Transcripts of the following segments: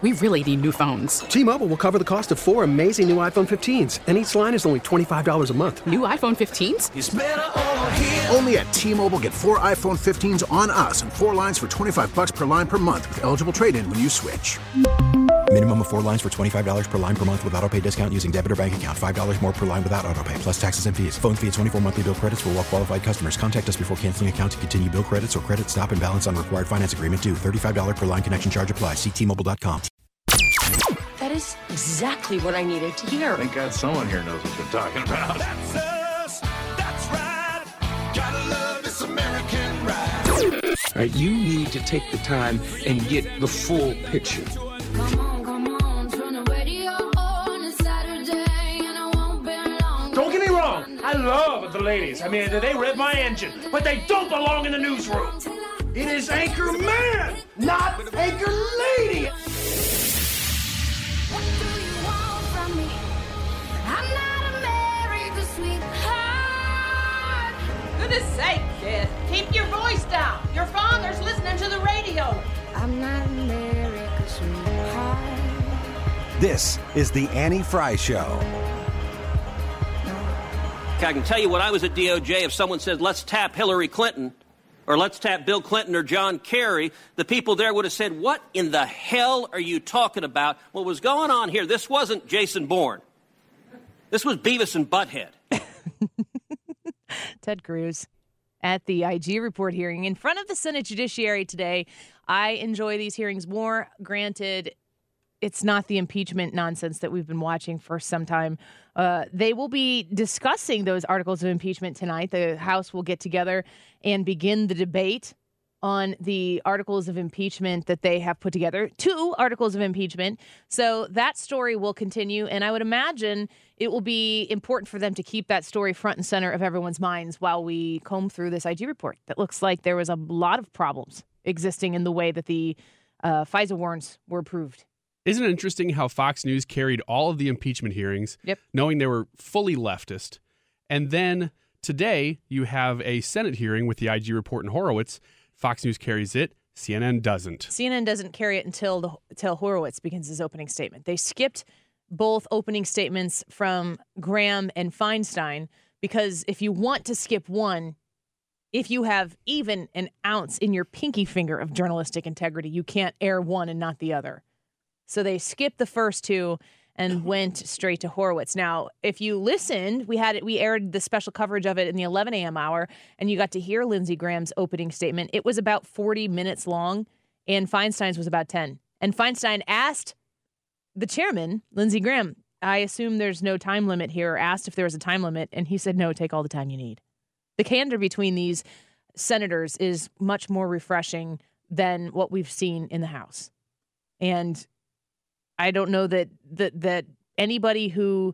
We really need new phones. T-Mobile will cover the cost of 4 amazing new iPhone 15s, and each line is only $25 a month. New iPhone 15s? It's better over here. Only at T-Mobile, get 4 iPhone 15s on us and 4 lines for $25 per line per month with eligible trade-in when you switch. Minimum of 4 lines for $25 per line per month with autopay discount using debit or bank account. $5 more per line without autopay, plus taxes and fees. Phone fee at 24 monthly bill credits for well-qualified customers. Contact us before canceling account to continue bill credits or credit stop and balance on required finance agreement due. $35 per line connection charge applies. See T-Mobile.com. That is exactly what I needed to hear. Thank God someone here knows what you're talking about. That's us. That's right. Gotta love this American ride. All right, you need to take the time and get the full picture. Come on, turn the radio on. It's Saturday and I won't be long. Don't get me wrong, I love the ladies. I mean, they rev my engine, but they don't belong in the newsroom. It is Anchor Man, not Anchor Lady. What do you want from me? I'm not America's sweetheart. Goodness sake, kid. Keep your voice down. Your father's listening to the radio. I'm not America's sweetheart. This is the Annie Fry Show. I can tell you when I was at DOJ, if someone said, let's tap Hillary Clinton, or let's tap Bill Clinton or John Kerry, the people there would have said, what in the hell are you talking about? What was going on here? This wasn't Jason Bourne. This was Beavis and Butthead. Ted Cruz at the IG report hearing in front of the Senate Judiciary today. I enjoy these hearings more. Granted, it's not the impeachment nonsense that we've been watching for some time. They will be discussing those articles of impeachment tonight. The House will get together and begin the debate on the articles of impeachment that they have put together. 2 articles of impeachment. So that story will continue, and I would imagine it will be important for them to keep that story front and center of everyone's minds while we comb through this IG report. That looks like there was a lot of problems existing in the way that the FISA warrants were approved. Isn't it interesting how Fox News carried all of the impeachment hearings, knowing they were fully leftist, and then today you have a Senate hearing with the IG report and Horowitz. Fox News carries it. CNN doesn't. CNN doesn't carry it until Horowitz begins his opening statement. They skipped both opening statements from Graham and Feinstein because if you want to skip one, if you have even an ounce in your pinky finger of journalistic integrity, you can't air one and not the other. So they skipped the first 2 and went straight to Horowitz. Now, if you listened, we aired the special coverage of it in the 11 a.m. hour, and you got to hear Lindsey Graham's opening statement. It was about 40 minutes long, and Feinstein's was about 10. And Feinstein asked the chairman, Lindsey Graham, I assume there's no time limit here, asked if there was a time limit, and he said, no, take all the time you need. The candor between these senators is much more refreshing than what we've seen in the House. And I don't know that anybody who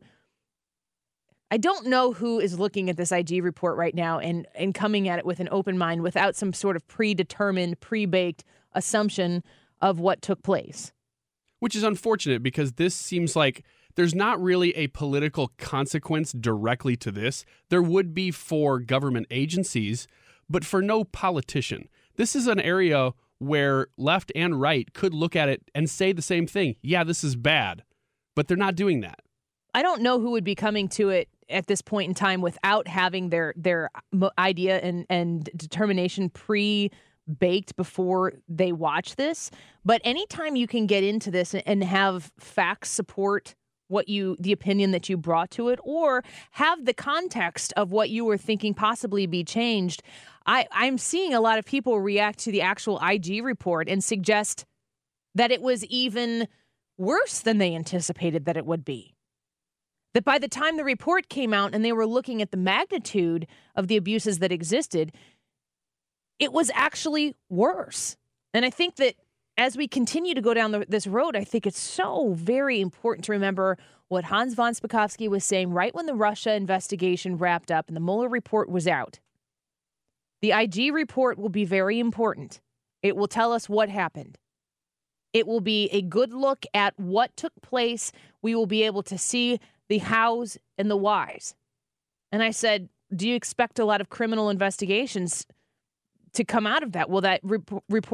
I don't know who is looking at this IG report right now and coming at it with an open mind without some sort of predetermined, pre-baked assumption of what took place. Which is unfortunate because this seems like there's not really a political consequence directly to this. There would be for government agencies, but for no politician. This is an area where left and right could look at it and say the same thing. Yeah, this is bad, but they're not doing that. I don't know who would be coming to it at this point in time without having their idea and determination pre-baked before they watch this. But anytime you can get into this and have facts support the opinion that you brought to it, or have the context of what you were thinking possibly be changed, I'm seeing a lot of people react to the actual IG report and suggest that it was even worse than they anticipated that it would be. That by the time the report came out and they were looking at the magnitude of the abuses that existed, it was actually worse. And I think that as we continue to go down this road, I think it's so very important to remember what Hans von Spakovsky was saying right when the Russia investigation wrapped up and the Mueller report was out. The IG report will be very important. It will tell us what happened. It will be a good look at what took place. We will be able to see the hows and the whys. And I said, do you expect a lot of criminal investigations to come out of that? Will that report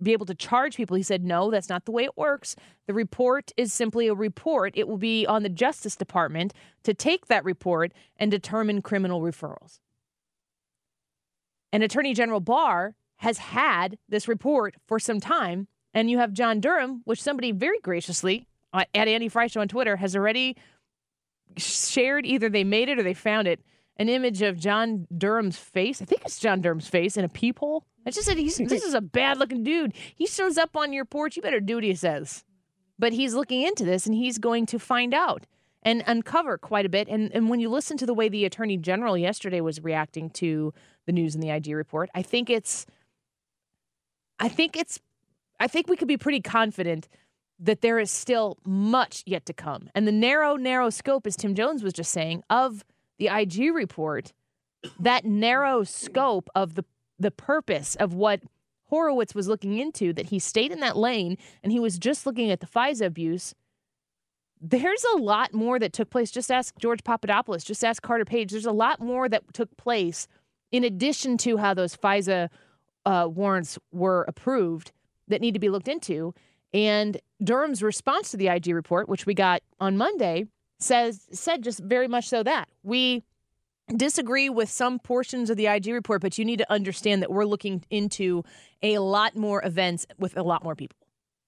be able to charge people. He said, no, that's not the way it works. The report is simply a report. It will be on the Justice Department to take that report and determine criminal referrals. And Attorney General Barr has had this report for some time. And you have John Durham, which somebody very graciously at Andy Fry Show on Twitter has already shared, either they made it or they found it, an image of John Durham's face. I think it's John Durham's face in a peephole. I just said, this is a bad-looking dude. He shows up on your porch. You better do what he says. But he's looking into this, and he's going to find out and uncover quite a bit. And when you listen to the way the Attorney General yesterday was reacting to the news in the IG report, I think we could be pretty confident that there is still much yet to come. And the narrow scope, as Tim Jones was just saying, of the IG report, that narrow scope of the purpose of what Horowitz was looking into, that he stayed in that lane and he was just looking at the FISA abuse. There's a lot more that took place. Just ask George Papadopoulos. Just ask Carter Page. There's a lot more that took place in addition to how those FISA warrants were approved that need to be looked into. And Durham's response to the IG report, which we got on Monday, said just very much so that we disagree with some portions of the IG report, but you need to understand that we're looking into a lot more events with a lot more people.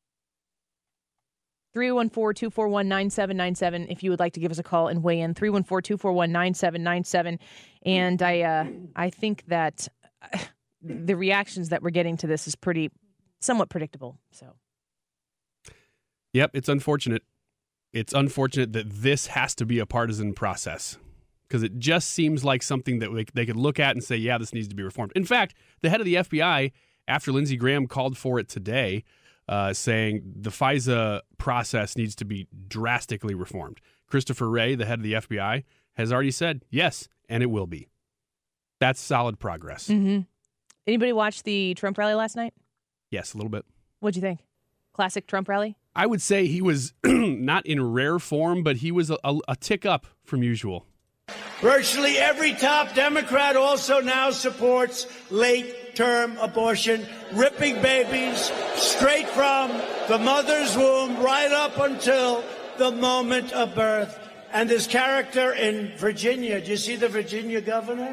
314-241-9797 if you would like to give us a call and weigh in. 314-241-9797. And I think that the reactions that we're getting to this is somewhat predictable. So, yep, it's unfortunate. It's unfortunate that this has to be a partisan process, because it just seems like something that they could look at and say, yeah, this needs to be reformed. In fact, the head of the FBI, after Lindsey Graham called for it today, saying the FISA process needs to be drastically reformed. Christopher Wray, the head of the FBI, has already said, yes, and it will be. That's solid progress. Mm-hmm. Anybody watch the Trump rally last night? Yes, a little bit. What'd you think? Classic Trump rally? I would say he was not in rare form, but he was a tick up from usual. Virtually every top Democrat also now supports late-term abortion, ripping babies straight from the mother's womb right up until the moment of birth. And this character in Virginia, do you see the Virginia governor?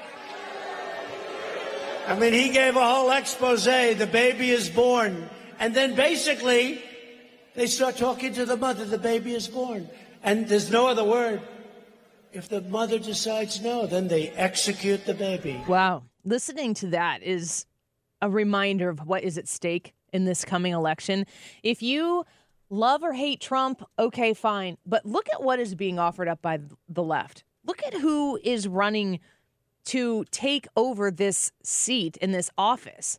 I mean, he gave a whole expose. The baby is born. And then basically, they start talking to the mother. The baby is born. And there's no other word. If the mother decides no, then they execute the baby. Wow. Listening to that is a reminder of what is at stake in this coming election. If you love or hate Trump, okay, fine. But look at what is being offered up by the left. Look at who is running to take over this seat in this office.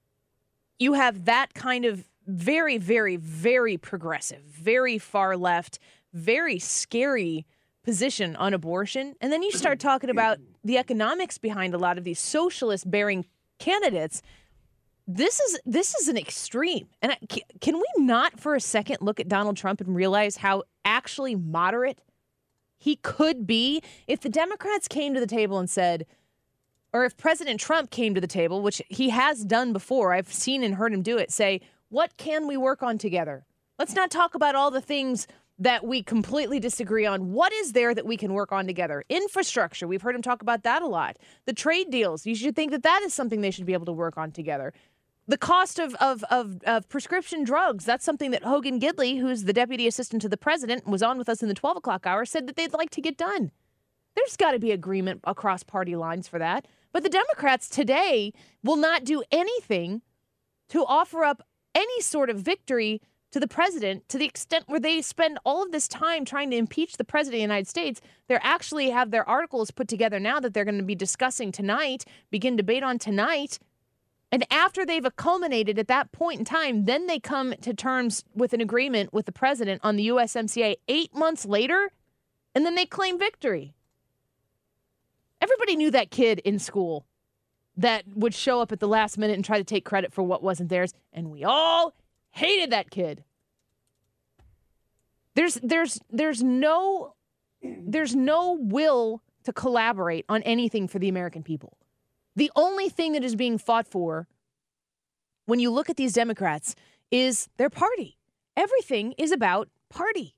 You have that kind of very, very, very progressive, very far left, very scary position on abortion. And then you start talking about the economics behind a lot of these socialist-bearing candidates. This is an extreme. And can we not for a second look at Donald Trump and realize how actually moderate he could be if the Democrats came to the table and said, or if President Trump came to the table, which he has done before, I've seen and heard him do it, say, what can we work on together? Let's not talk about all the things that we completely disagree on. What is there that we can work on together? Infrastructure, we've heard him talk about that a lot. The trade deals, you should think that that is something they should be able to work on together. The cost of prescription drugs, that's something that Hogan Gidley, who's the deputy assistant to the president, was on with us in the 12 o'clock hour, said that they'd like to get done. There's got to be agreement across party lines for that. But the Democrats today will not do anything to offer up any sort of victory to the president, to the extent where they spend all of this time trying to impeach the president of the United States. They actually have their articles put together now that they're going to be discussing tonight, begin debate on tonight. And after they've culminated at that point in time, then they come to terms with an agreement with the president on the USMCA 8 months later, and then they claim victory. Everybody knew that kid in school that would show up at the last minute and try to take credit for what wasn't theirs, and we all hated that kid. There's no will to collaborate on anything for the American people. The only thing that is being fought for when you look at these Democrats is their party. Everything is about party.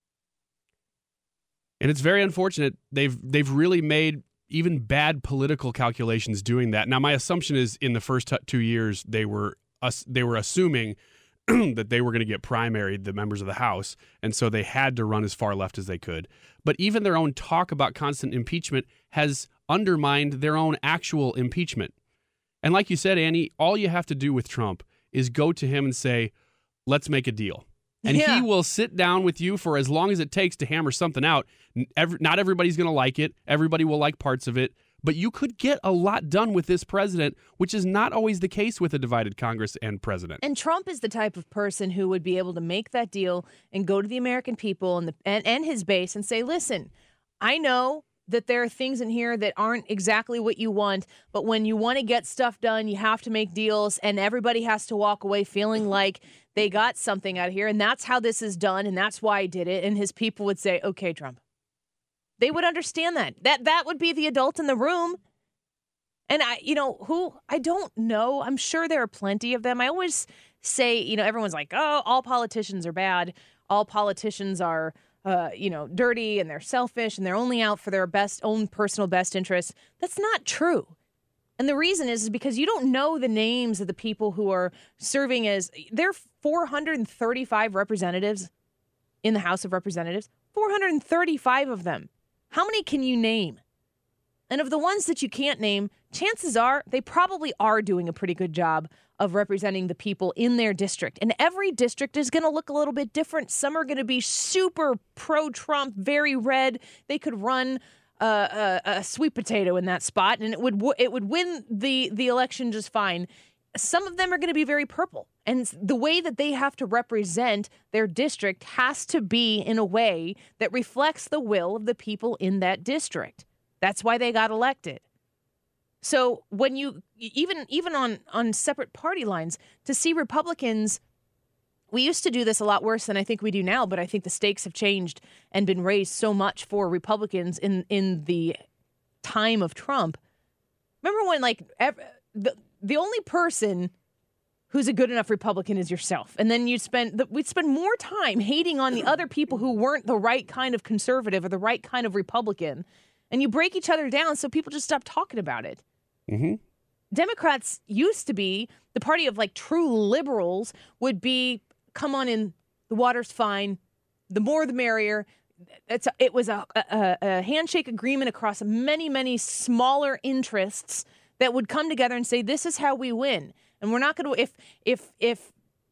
And it's very unfortunate. They've really made even bad political calculations doing that. Now, my assumption is in the first 2 years, they were assuming that they were going to get primaried, the members of the House, and so they had to run as far left as they could. But even their own talk about constant impeachment has undermined their own actual impeachment. And like you said, Annie, all you have to do with Trump is go to him and say, let's make a deal. And he will sit down with you for as long as it takes to hammer something out. Not everybody's going to like it. Everybody will like parts of it. But you could get a lot done with this president, which is not always the case with a divided Congress and president. And Trump is the type of person who would be able to make that deal and go to the American people and his base and say, listen, I know that there are things in here that aren't exactly what you want, but when you want to get stuff done, you have to make deals, and everybody has to walk away feeling like they got something out of here, and that's how this is done, and that's why I did it. And his people would say, okay, Trump. They would understand that. That would be the adult in the room. And I don't know. I'm sure there are plenty of them. I always say, everyone's like, oh, all politicians are bad. All politicians are dirty and they're selfish and they're only out for their own personal best interests. That's not true. And the reason is because you don't know the names of the people who are serving as, there are 435 representatives in the House of Representatives, 435 of them. How many can you name? And of the ones that you can't name, chances are they probably are doing a pretty good job of representing the people in their district. And every district is going to look a little bit different. Some are going to be super pro-Trump, very red. They could run a sweet potato in that spot, and it would win the election just fine. Some of them are going to be very purple. And the way that they have to represent their district has to be in a way that reflects the will of the people in that district. That's why they got elected. So when you, even on separate party lines, to see Republicans, we used to do this a lot worse than I think we do now, but I think the stakes have changed and been raised so much for Republicans in the time of Trump. Remember when the only person who's a good enough Republican is yourself. And then we'd spend more time hating on the other people who weren't the right kind of conservative or the right kind of Republican. And you break each other down so people just stop talking about it. Mm-hmm. Democrats used to be the party of true liberals would be, come on in, the water's fine, the more the merrier. It was a handshake agreement across many, many smaller interests that would come together and say, this is how we win. And we're not going to, if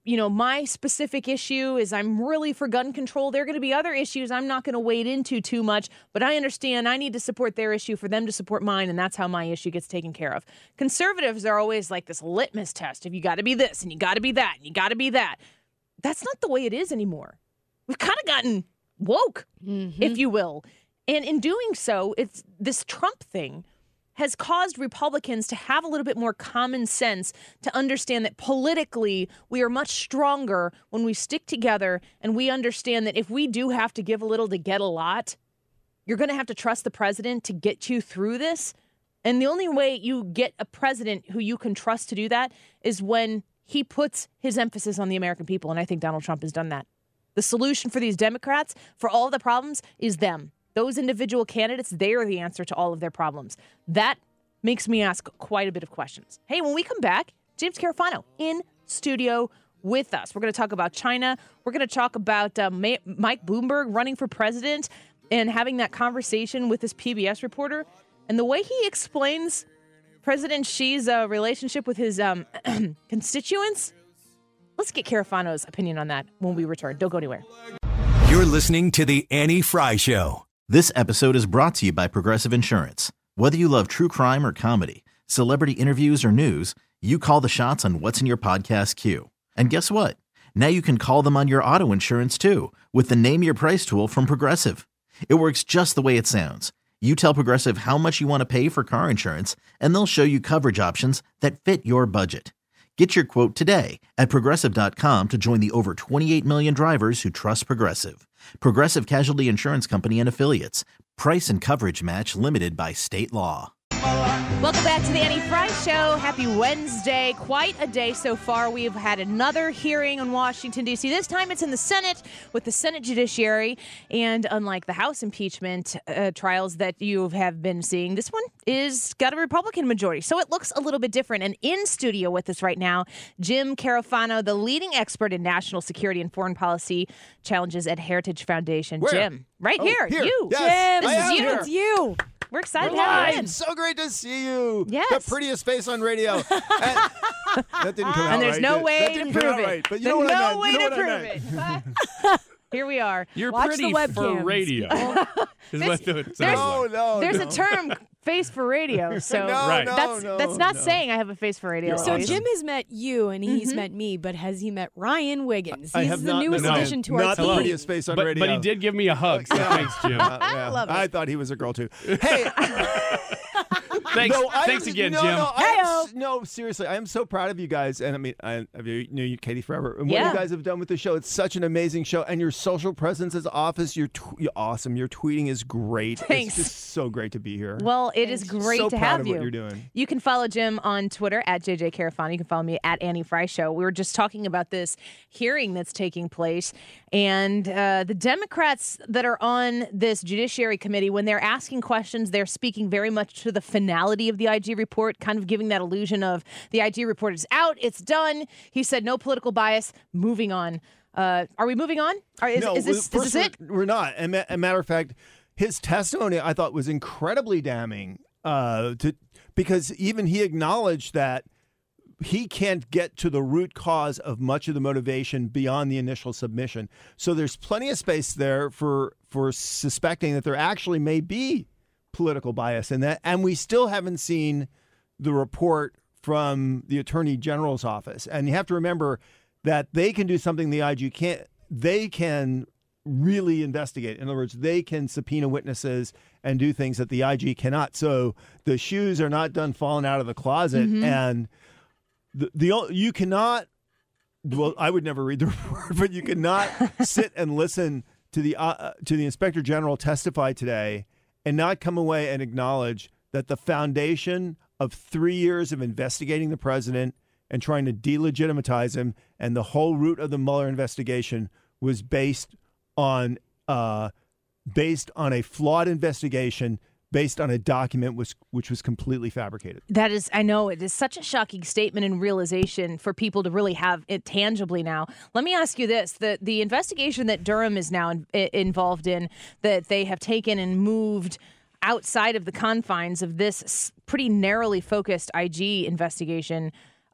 my specific issue is I'm really for gun control, there are going to be other issues I'm not going to wade into too much, but I understand I need to support their issue for them to support mine, and that's how my issue gets taken care of. Conservatives are always like this litmus test of you got to be this, and you got to be that, and you got to be that. That's not the way it is anymore. We've kind of gotten woke, if you will. And in doing so, it's this Trump thing has caused Republicans to have a little bit more common sense to understand that politically we are much stronger when we stick together, and we understand that if we do have to give a little to get a lot, you're going to have to trust the president to get you through this. And the only way you get a president who you can trust to do that is when he puts his emphasis on the American people, and I think Donald Trump has done that. The solution for these Democrats, for all the problems, is them. Those individual candidates, they are the answer to all of their problems. That makes me ask quite a bit of questions. Hey, when we come back, James Carafano in studio with us. We're going to talk about China. We're going to talk about Mike Bloomberg running for president and having that conversation with this PBS reporter. And the way he explains President Xi's relationship with his constituents. Let's get Carafano's opinion on that when we return. Don't go anywhere. You're listening to The Annie Fry Show. This episode is brought to you by Progressive Insurance. Whether you love true crime or comedy, celebrity interviews or news, you call the shots on what's in your podcast queue. And guess what? Now you can call them on your auto insurance too with the Name Your Price tool from Progressive. It works just the way it sounds. You tell Progressive how much you want to pay for car insurance, and they'll show you coverage options that fit your budget. Get your quote today at Progressive.com to join the over 28 million drivers who trust Progressive. Progressive Casualty Insurance Company and Affiliates. Price and coverage match limited by state law. my life. Welcome back to the Annie Fry Show. Happy Wednesday. Quite a day so far. We've had another hearing in Washington, D.C. This time it's in the Senate with the Senate Judiciary. And unlike the House impeachment trials that you have been seeing, this one is got a Republican majority. So it looks a little bit different. And in studio with us right now, Jim Carafano, the leading expert in national security and foreign policy challenges at Heritage Foundation. Where? Jim, right here. You. Yes, Jim, this is you. here. It's you. We're excited to have you in. So great to see you. Yes. The prettiest face on radio. And that didn't come out And there's right. no way That to didn't prove come out it. right, but you There's know what I no meant. way You know to what I prove meant. it. Here we are. You're Watch pretty the for webcams. radio. Is what it sounds like. There's a term, face for radio. So that's not saying I have a face for radio. So Jim has met you and he's met me, but has he met Ryan Wiggins? I He's have the not newest met him. addition to our Not team. the prettiest face on radio. But he did give me a hug, so thanks, Jim. I love it. I thought he was a girl too. Hey. Thanks again, Jim. No, seriously, I am so proud of you guys. And I mean, I've known you, Katie, forever. And what Yeah. you guys have done with the show, it's such an amazing show. And your social presence is office. You're awesome. Your tweeting is great. Thanks. It's just so great to be here. Well, it is great so to proud have of you. what you're doing. You can follow Jim on Twitter at JJ Carafano. You can follow me at Annie Fry Show. We were just talking about this hearing that's taking place. And the Democrats that are on this Judiciary Committee, when they're asking questions, they're speaking very much to the finality of the IG report, kind of giving that illusion of the IG report is out, it's done. He said no political bias, moving on. Are we moving on? Is this it? We're not. And a matter of fact, his testimony I thought was incredibly damning because even he acknowledged that he can't get to the root cause of much of the motivation beyond the initial submission. So there's plenty of space there for suspecting that there actually may be political bias in that. And we still haven't seen the report from the Attorney General's office. And you have to remember that they can do something the IG can't. They can really investigate. In other words, they can subpoena witnesses and do things that the IG cannot. So the shoes are not done falling out of the closet. Mm-hmm. And you cannot, well, I would never read the report, but you cannot sit and listen to the Inspector General testify today and not come away and acknowledge that the foundation of 3 years of investigating the president and trying to delegitimize him and the whole root of the Mueller investigation was based on a flawed investigation based on a document which was completely fabricated. That is, I know, it is such a shocking statement and realization for people to really have it tangibly now. Let me ask you this. The investigation that Durham is now involved in, that they have taken and moved outside of the confines of this pretty narrowly focused IG investigation,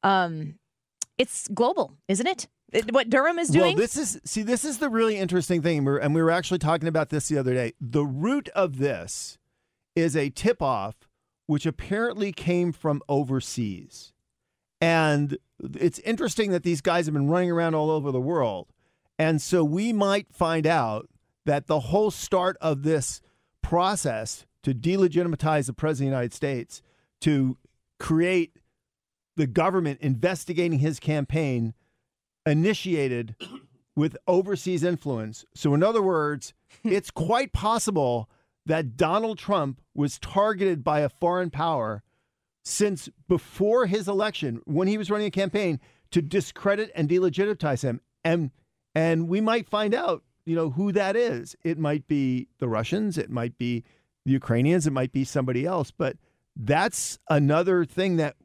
it's global, isn't it? What Durham is doing? Well, this is the really interesting thing, and we were actually talking about this the other day. The root of this is a tip-off which apparently came from overseas. And it's interesting that these guys have been running around all over the world. And so we might find out that the whole start of this process to delegitimize the President of the United States, to create the government investigating his campaign, initiated with overseas influence. So in other words, it's quite possible that Donald Trump was targeted by a foreign power since before his election, when he was running a campaign, to discredit and delegitimize him. And we might find out, who that is. It might be the Russians, it might be the Ukrainians, it might be somebody else. But that's another thing that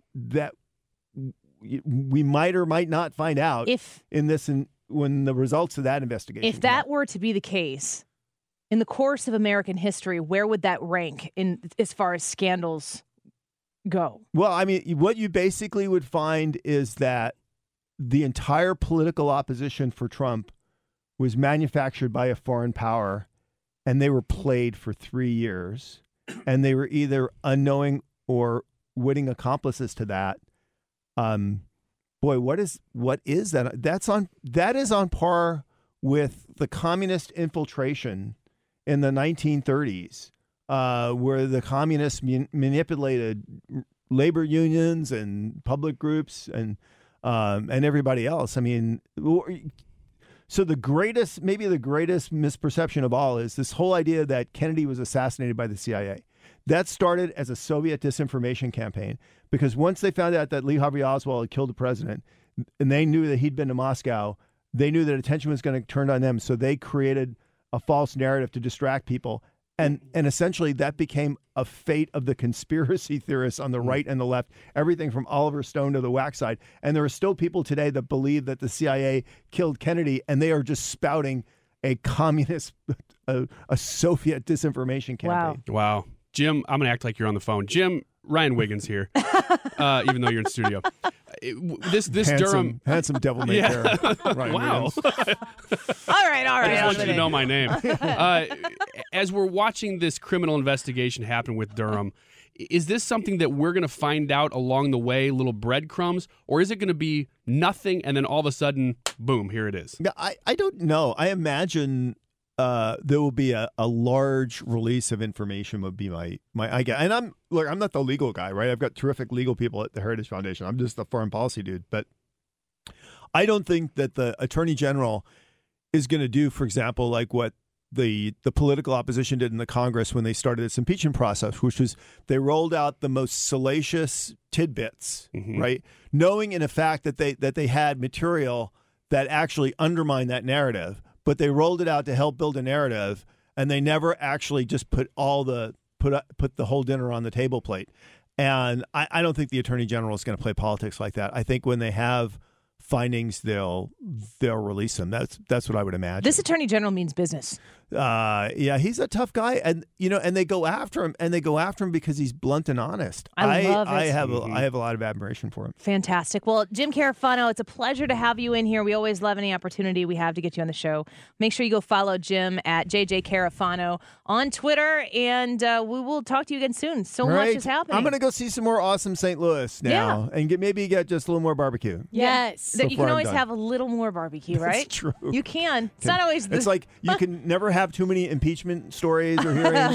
we might or might not find out when the results of that investigation. If that were to be the case, in the course of American history, where would that rank in as far as scandals go? Well, I mean, what you basically would find is that the entire political opposition for Trump was manufactured by a foreign power, and they were played for 3 years, and they were either unknowing or witting accomplices to that. Boy, what is that? That is on par with the communist infiltration in the 1930s, where the communists manipulated labor unions and public groups and everybody else. I mean, so maybe the greatest misperception of all is this whole idea that Kennedy was assassinated by the CIA. That started as a Soviet disinformation campaign because once they found out that Lee Harvey Oswald had killed the president and they knew that he'd been to Moscow, they knew that attention was going to turn on them. So they created a false narrative to distract people. And essentially that became a fate of the conspiracy theorists on the right and the left, everything from Oliver Stone to the whack side. And there are still people today that believe that the CIA killed Kennedy, and they are just spouting a communist, a Soviet disinformation campaign. Wow. Jim, I'm going to act like you're on the phone. Jim, Ryan Wiggins here, even though you're in studio. This Durham. Handsome devil may care. Ryan wow. All right. I just want you to know my name. As we're watching this criminal investigation happen with Durham, is this something that we're going to find out along the way, little breadcrumbs, or is it going to be nothing and then all of a sudden, boom, here it is? Yeah, I don't know. I imagine there will be a large release of information would be my idea. And I'm not the legal guy, right? I've got terrific legal people at the Heritage Foundation. I'm just the foreign policy dude. But I don't think that the Attorney General is going to do, for example, like what the political opposition did in the Congress when they started this impeachment process, which was they rolled out the most salacious tidbits, right? Knowing in effect that they had material that actually undermined that narrative, but they rolled it out to help build a narrative, and they never actually just put the whole dinner on the table plate. And I don't think the Attorney General is going to play politics like that. I think when they have findings, they'll release them. That's what I would imagine. This Attorney General means business. Yeah, he's a tough guy, and they go after him, because he's blunt and honest. I love it. I have a lot of admiration for him. Fantastic. Well, Jim Carafano, it's a pleasure to have you in here. We always love any opportunity we have to get you on the show. Make sure you go follow Jim at JJ Carafano on Twitter, and we will talk to you again soon. So much is happening. I'm going to go see some more awesome St. Louis now, and maybe get just a little more barbecue. Yes. You can always have a little more barbecue, right? That's true. You can. It's not always. It's like you can never have too many impeachment stories or hearings.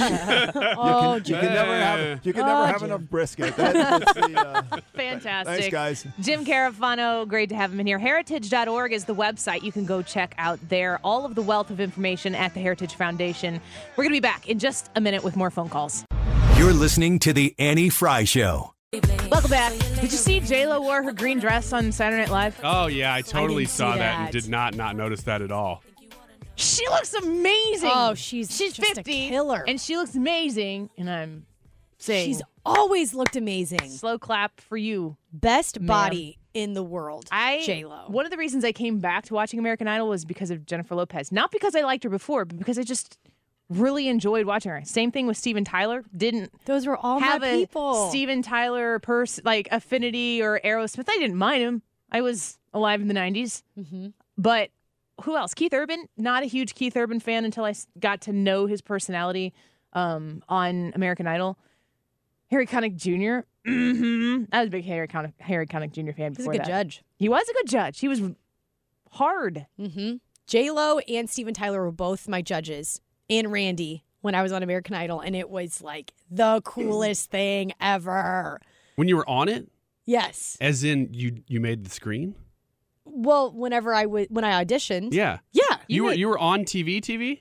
You can never have enough brisket. That's fantastic. Thanks, guys. Jim Carafano, great to have him in here. Heritage.org is the website. You can go check out there all of the wealth of information at the Heritage Foundation. We're going to be back in just a minute with more phone calls. You're listening to The Annie Fry Show. Welcome back. Did you see J-Lo wore her green dress on Saturday Night Live? Oh, yeah. I totally saw that and did not notice that at all. She looks amazing. Oh, she's 50, a killer. And she looks amazing. And I'm saying... She's always looked amazing. Slow clap for you. Best body in the world, J-Lo. One of the reasons I came back to watching American Idol was because of Jennifer Lopez. Not because I liked her before, but because I just really enjoyed watching her. Same thing with Steven Tyler. Those were all have my a people. Steven Tyler affinity or Aerosmith. I didn't mind him. I was alive in the 90s. Mm-hmm. But who else? Keith Urban. Not a huge Keith Urban fan until I got to know his personality on American Idol. Harry Connick Jr. I was a big Harry Connick Jr. fan before that. He was a good judge. He was a good judge. He was hard. Mm-hmm. J-Lo and Steven Tyler were both my judges. And Randy when I was on American Idol, and it was like the coolest thing ever. When you were on it? Yes. As in you made the screen? Well, when I auditioned. Yeah. Yeah. You were on TV?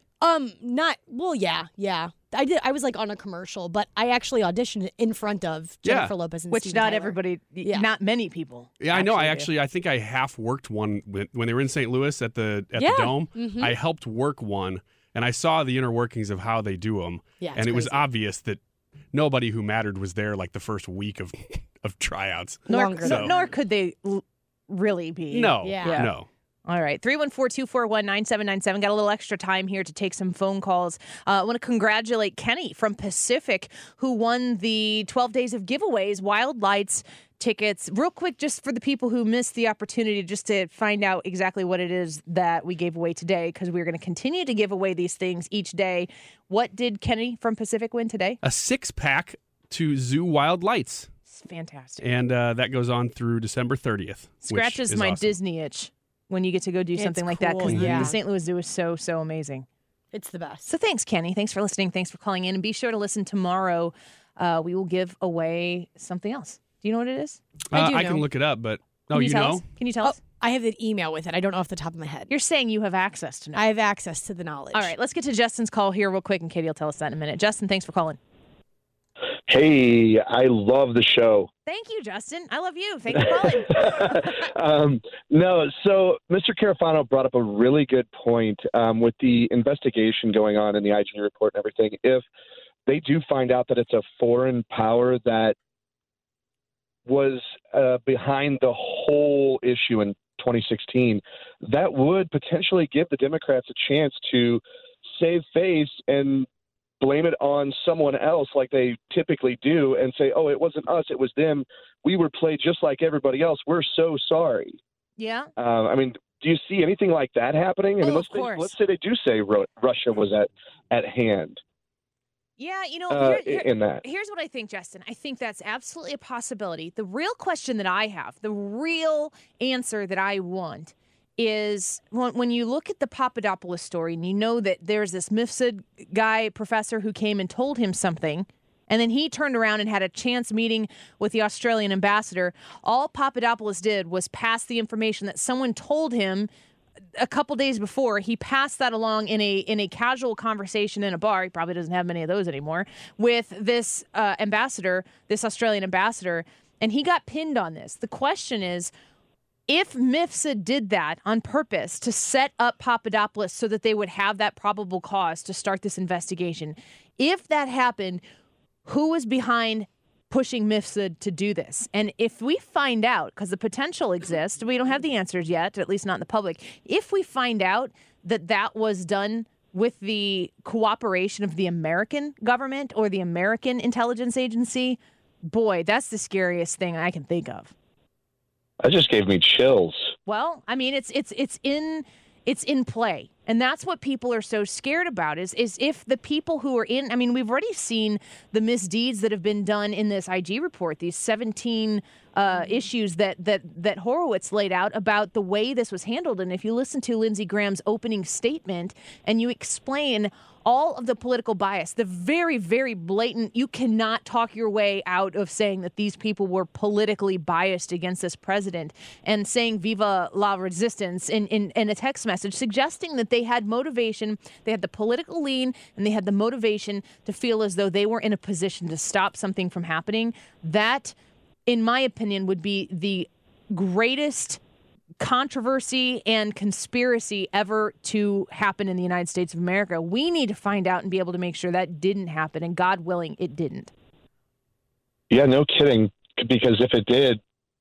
Yeah. I did. I was like on a commercial, but I actually auditioned in front of Jennifer Lopez and Steven Tyler. Not many people. Yeah, I know. I think I half worked one when they were in St. Louis at the Dome. Mm-hmm. I helped work one. And I saw the inner workings of how they do them. Yeah, and it was obvious that nobody who mattered was there like the first week of tryouts. Nor could they really be. No. Yeah. No. All right. 314-241-9797. Got a little extra time here to take some phone calls. I want to congratulate Kenny from Pacific, who won the 12 Days of Giveaways, Wild Lights tickets. Real quick, just for the people who missed the opportunity, just to find out exactly what it is that we gave away today, because we're going to continue to give away these things each day. What did Kenny from Pacific win today? A 6-pack to Zoo Wild Lights. It's fantastic. And that goes on through December 30th. Scratches my awesome. Disney itch when you get to go do something like that, because the St. Louis Zoo is so amazing. It's the best. So thanks, Kenny. Thanks for listening. Thanks for calling in. And be sure to listen tomorrow. We will give away something else. Do you know what it is? I can look it up, but... Oh, you know? Can you tell us? I have an email with it. I don't know off the top of my head. You're saying you have access to know. I have access to the knowledge. All right, let's get to Justin's call here real quick, and Katie will tell us that in a minute. Justin, thanks for calling. Hey, I love the show. Thank you, Justin. I love you. Thank you for calling. No, so Mr. Carafano brought up a really good point with the investigation going on in the IG report and everything. If they do find out that it's a foreign power that was behind the whole issue in 2016, that would potentially give the Democrats a chance to save face and blame it on someone else like they typically do and say, oh, it wasn't us, it was them. We were played just like everybody else. We're so sorry. Yeah. I mean, do you see anything like that happening? I mean, let's say they do say Russia was at hand. Yeah, here's what I think, Justin. I think that's absolutely a possibility. The real question that I have, the real answer that I want is when you look at the Papadopoulos story and you know that there's this Mifsud guy, professor, who came and told him something, and then he turned around and had a chance meeting with the Australian ambassador. All Papadopoulos did was pass the information that someone told him a couple days before. He passed that along in a casual conversation in a bar. He probably doesn't have many of those anymore, with this ambassador, this Australian ambassador, and he got pinned on this. The question is, if Mifsud did that on purpose to set up Papadopoulos so that they would have that probable cause to start this investigation, if that happened, who was behind pushing Mifsud to do this? And if we find out, because the potential exists, we don't have the answers yet, at least not in the public, if we find out that that was done with the cooperation of the American government or the American intelligence agency, boy, that's the scariest thing I can think of. That just gave me chills. Well, I mean, it's in play. And that's what people are so scared about is if the people who are in, I mean, we've already seen the misdeeds that have been done in this IG report, these 17 issues that Horowitz laid out about the way this was handled. And if you listen to Lindsey Graham's opening statement and you explain all of the political bias, the very, very blatant, you cannot talk your way out of saying that these people were politically biased against this president, and saying Viva la Resistance in a text message, suggesting that they had motivation, they had the political lean, and they had the motivation to feel as though they were in a position to stop something from happening. That, in my opinion, would be the greatest controversy and conspiracy ever to happen in the United States of America. We need to find out and be able to make sure that didn't happen, and God willing, it didn't. Yeah, no kidding. Because if it did,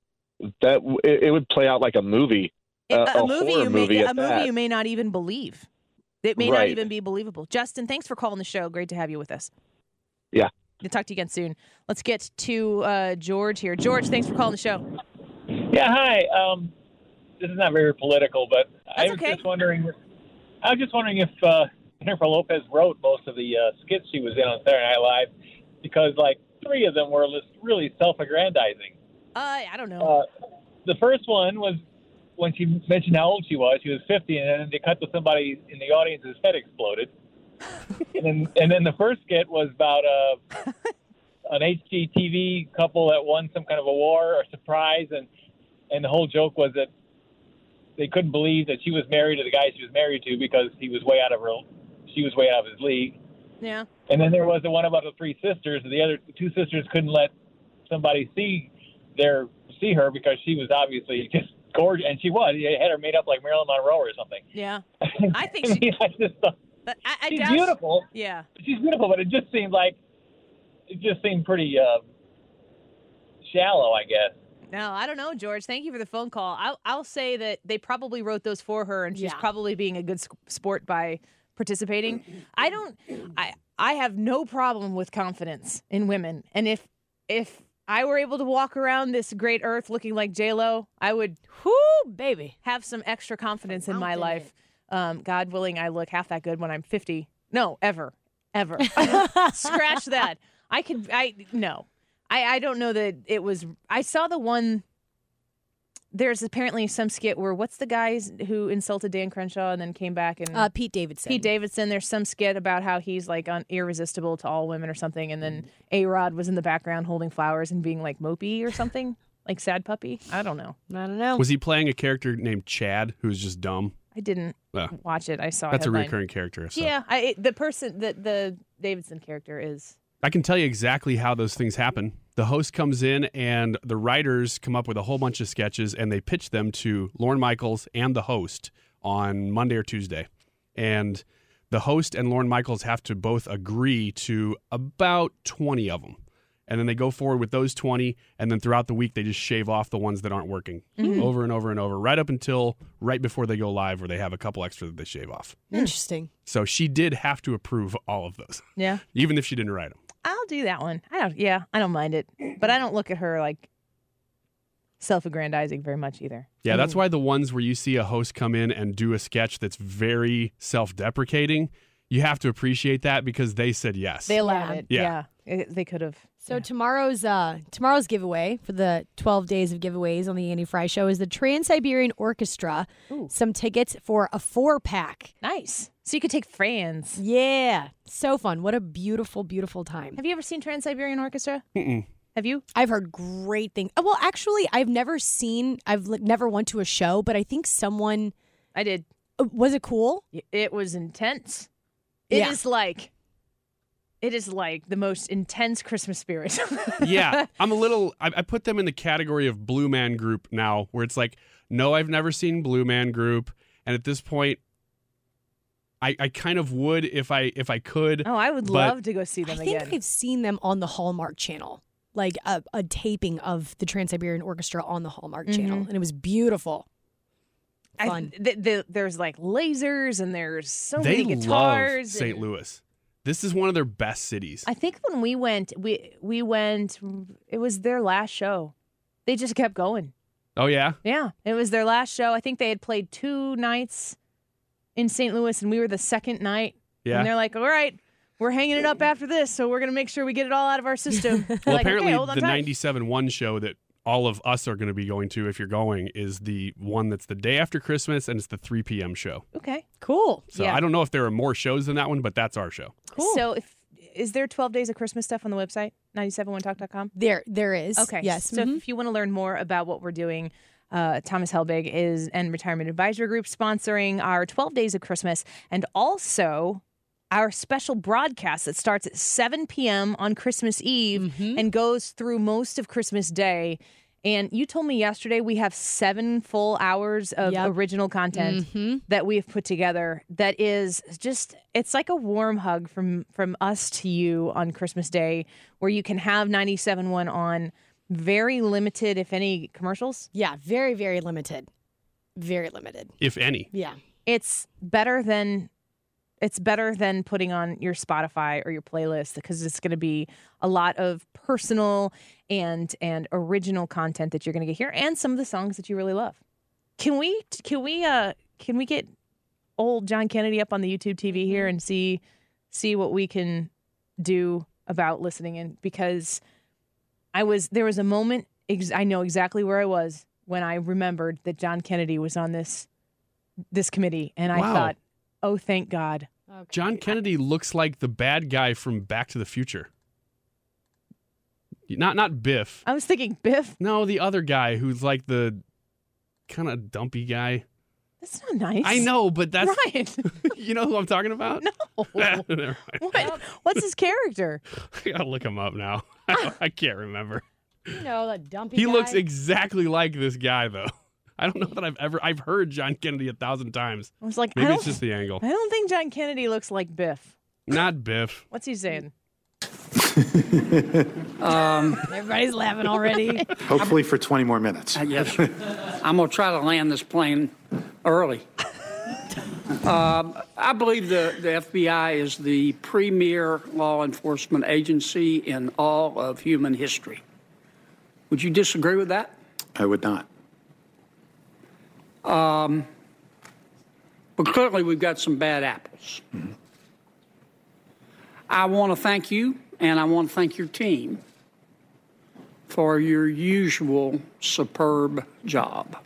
it would play out like a movie. A movie you may not even believe. It may not even be believable. Justin, thanks for calling the show. Great to have you with us. Yeah. We'll talk to you again soon. Let's get to George here. George, thanks for calling the show. Yeah, hi. This is not very political, but I was just wondering if Jennifer Lopez wrote most of the skits she was in on Saturday Night Live, because like 3 of them were really self-aggrandizing. I don't know. The first one was when she mentioned how old she was. She was 50, and then they cut to somebody in the audience's head exploded. and then the first skit was about an HGTV couple that won some kind of award or surprise, and the whole joke was that they couldn't believe that she was married to the guy she was married to because she was way out of his league. Yeah. And then there was the one about the 3 sisters. The other 2 sisters couldn't let somebody see her because she was obviously just gorgeous, and she was. They had her made up like Marilyn Monroe or something. Yeah. I think I just thought, she's beautiful. Yeah. She's beautiful, but it just seemed pretty shallow, I guess. No, I don't know, George. Thank you for the phone call. I'll say that they probably wrote those for her, and she's probably being a good sport by participating. I have no problem with confidence in women, and if I were able to walk around this great earth looking like J-Lo, I would, baby, have some extra confidence in my life. God willing, I look half that good when I'm 50. No, ever. Scratch that. No. I don't know that it was. I saw the one. There's apparently some skit where what's the guys who insulted Dan Crenshaw and then came back and Pete Davidson. Pete Davidson. There's some skit about how he's like irresistible to all women or something, and then A-Rod was in the background holding flowers and being like mopey or something, like sad puppy. I don't know. Was he playing a character named Chad who was just dumb? I didn't watch it. I saw. That's a headline. recurring character. So. Yeah, the person that the Davidson character is. I can tell you exactly how those things happen. The host comes in and the writers come up with a whole bunch of sketches and they pitch them to Lorne Michaels and the host on Monday or Tuesday. And the host and Lorne Michaels have to both agree to about 20 of them. And then they go forward with those 20, and then throughout the week, they just shave off the ones that aren't working over and over and over, right up until right before they go live, where they have a couple extra that they shave off. Interesting. So she did have to approve all of those. Yeah. Even if she didn't write them. I'll do that one. I don't mind it. But I don't look at her like self-aggrandizing very much either. Yeah, that's why the ones where you see a host come in and do a sketch that's very self-deprecating, you have to appreciate that because they said yes. They allowed it. Yeah. They could have. So tomorrow's giveaway for the 12 days of giveaways on the Annie Fry Show is the Trans-Siberian Orchestra. Ooh. Some tickets for a 4-pack. Nice. So you could take friends. Yeah. So fun. What a beautiful, beautiful time. Have you ever seen Trans-Siberian Orchestra? Mm-mm. Have you? I've heard great things. Well, actually, I've never went to a show, but I think someone... I did. Was it cool? It was intense. It is like the most intense Christmas spirit. Yeah. I put them in the category of Blue Man Group now, where it's like, no, I've never seen Blue Man Group. And at this point, I kind of would if I could. Oh, I would love to go see them again. I think I've seen them on the Hallmark Channel, like a taping of the Trans-Siberian Orchestra on the Hallmark Channel, and it was beautiful. Fun. There's like lasers and there's so many guitars. Love St. Louis. This is one of their best cities. I think when we went, we went. It was their last show. They just kept going. Oh yeah. Yeah, it was their last show. I think they had played 2 nights in St. Louis, and we were the second night. Yeah. And they're like, all right, we're hanging it up after this, so we're going to make sure we get it all out of our system. Well, like, apparently okay, hold on the tight. 97.1 show that all of us are going to be going to, if you're going, is the one that's the day after Christmas, and it's the 3 p.m. show. Okay, cool. So I don't know if there are more shows than that one, but that's our show. Cool. So is there 12 days of Christmas stuff on the website, 971talk.com? There is. Okay. Yes. So if you want to learn more about what we're doing, Thomas Helbig and Retirement Advisory Group sponsoring our 12 Days of Christmas, and also our special broadcast that starts at 7 p.m. on Christmas Eve and goes through most of Christmas Day. And you told me yesterday we have 7 full hours of original content that we have put together that is just, it's like a warm hug from us to you on Christmas Day, where you can have 97.1 on. Very limited, if any, commercials. Yeah, very, very limited. Very limited. If any. Yeah. It's better than putting on your Spotify or your playlist, because it's going to be a lot of personal and original content that you're going to get here, and some of the songs that you really love. Can we get old John Kennedy up on the YouTube TV here and see what we can do about listening in? Because there was a moment, I know exactly where I was when I remembered that John Kennedy was on this committee, and I thought, oh, thank God. Okay. John Kennedy looks like the bad guy from Back to the Future. Not Biff. I was thinking Biff. No, the other guy who's like the kind of dumpy guy. That's not nice. I know, but that's... Ryan. You know who I'm talking about? No. Never mind. What's his character? I gotta look him up now. I can't remember. You know, that dumpy He guy. looks exactly like this guy, though. I don't know that I've heard John Kennedy 1,000 times. I was like, maybe it's just the angle. I don't think John Kennedy looks like Biff. Not Biff. What's he saying? Everybody's laughing already. Hopefully for 20 more minutes. Yes. I'm going to try to land this plane early. I believe the FBI is the premier law enforcement agency in all of human history. Would you disagree with that? I would not. But clearly we've got some bad apples. Mm-hmm. I want to thank you, and I want to thank your team for your usual superb job.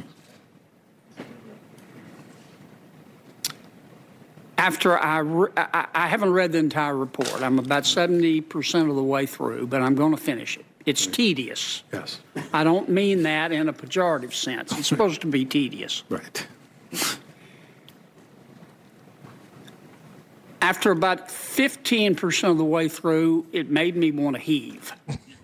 After I haven't read the entire report. I'm about 70% of the way through, but I'm going to finish it. It's tedious. Yes. I don't mean that in a pejorative sense. It's supposed to be tedious. Right. After about 15% of the way through, it made me want to heave.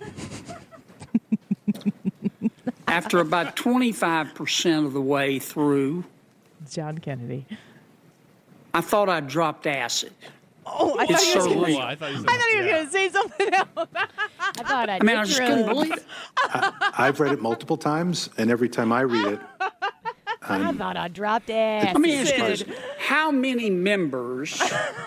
After about 25% of the way through, John Kennedy, I thought I dropped acid. Oh, I thought he was going to say something else. I thought I just couldn't believe it. I've read it multiple times, and every time I read it, I thought I dropped acid. Let me ask you this. How many members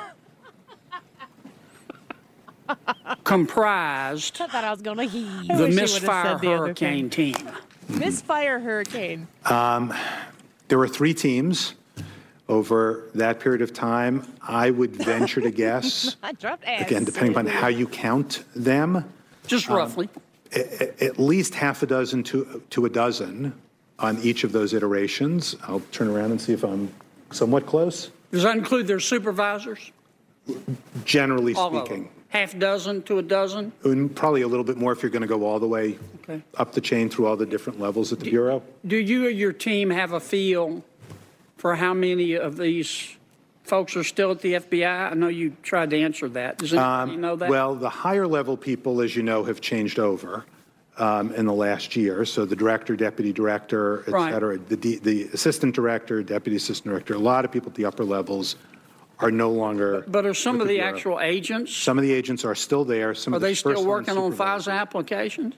comprised I thought I was going to heave. the Misfire Hurricane team? Misfire Hurricane. there were 3 teams over that period of time. I would venture to guess, I dropped acid. again, depending on how you count them. Just roughly. At least half a dozen to a dozen on each of those iterations. I'll turn around and see if I'm somewhat close. Does that include their supervisors? Generally All of speaking. them. Half dozen to a dozen? And probably a little bit more if you're going to go all the way Okay. up the chain through all the different levels at the Bureau. Do you or your team have a feel for how many of these folks are still at the FBI? I know you tried to answer that. Does anybody know that? Well, the higher level people, as you know, have changed over in the last year. So the director, deputy director, et Right. cetera, the assistant director, deputy assistant director, a lot of people at the upper levels are no longer. But are some with of the Bureau. actual agents, Some of the agents are still there. Some are of the they still first-line working on supervisors. FISA applications?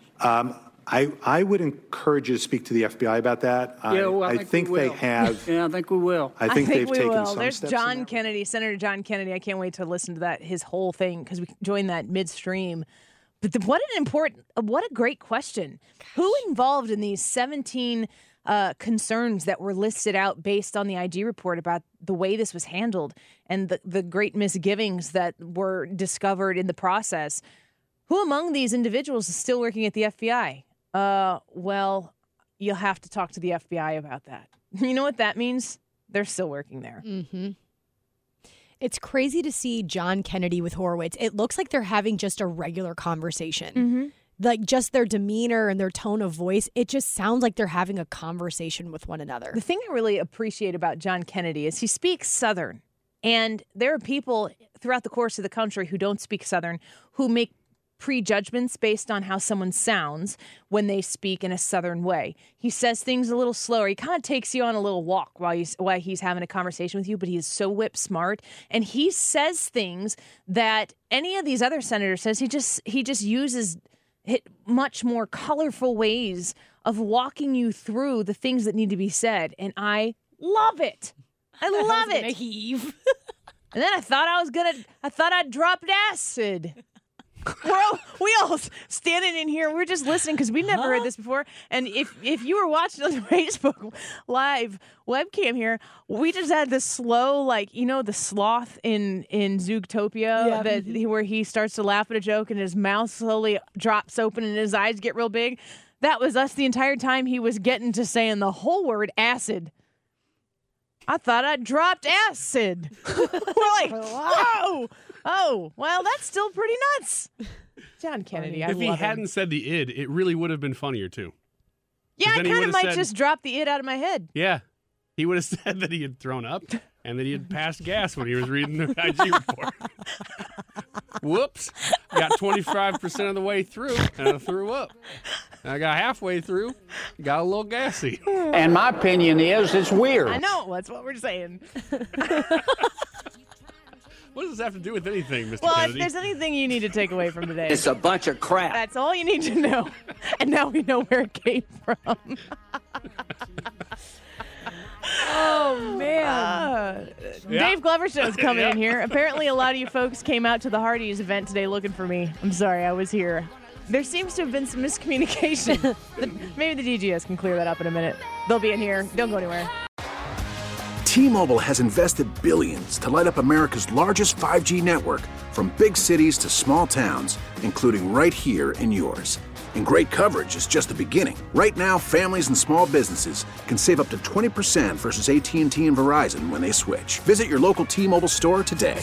I would encourage you to speak to the FBI about that. Yeah, well, I think we they will. have. Yeah, I think we will. I think they've we taken will. some There's steps. in John that. Kennedy, Senator John Kennedy. I can't wait to listen to that, his whole thing, because we joined that midstream. But what a great question. Who involved in these 17 concerns that were listed out based on the IG report about the way this was handled and the great misgivings that were discovered in the process? Who among these individuals is still working at the FBI? Well, you'll have to talk to the FBI about that. You know what that means? They're still working there. Mm-hmm. It's crazy to see John Kennedy with Horowitz. It looks like they're having just a regular conversation. Mm-hmm. Like just their demeanor and their tone of voice, it just sounds like they're having a conversation with one another. The thing I really appreciate about John Kennedy is he speaks Southern. And there are people throughout the course of the country who don't speak Southern who make prejudgments based on how someone sounds when they speak in a Southern way. He says things a little slower. He kind of takes you on a little walk while he's having a conversation with you, but he is so whip smart. And he says things that any of these other senators says. He just uses much more colorful ways of walking you through the things that need to be said. And I love it. I love it. Heave. And then I thought I'd dropped acid. We all standing in here, we're just listening because we've never heard this before. And if you were watching on the Facebook live webcam here, we just had this slow, the sloth in Zootopia where he starts to laugh at a joke and his mouth slowly drops open and his eyes get real big. That was us the entire time he was getting to saying the whole word acid. I thought I dropped acid. We're like, whoa. Oh, well, that's still pretty nuts. John Kennedy, I love If he hadn't said the id, it really would have been funnier, too. Yeah, I then he kind of would've might said- just drop the id out of my head. Yeah. He would have said that he had thrown up and that he had passed gas when he was reading the IG report. Whoops. I got 25% of the way through and I threw up. And I got halfway through, got a little gassy. And my opinion is it's weird. I know. That's what we're saying. What does this have to do with anything, Mr. Well, Kennedy? if there's anything you need to take away from today, It's a bunch of crap. that's all you need to know. And now we know where it came from. Oh, man. Dave Glover Show's coming in Yeah. here. Apparently, a lot of you folks came out to the Hardee's event today looking for me. I'm sorry, I was here. There seems to have been some miscommunication. Maybe the DGS can clear that up in a minute. They'll be in here. Don't go anywhere. T-Mobile has invested billions to light up America's largest 5G network, from big cities to small towns, including right here in yours. And great coverage is just the beginning. Right now, families and small businesses can save up to 20% versus AT&T and Verizon when they switch. Visit your local T-Mobile store today.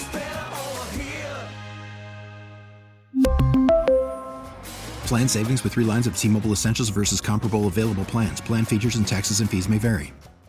Plan savings with 3 lines of T-Mobile Essentials versus comparable available plans. Plan features and taxes and fees may vary.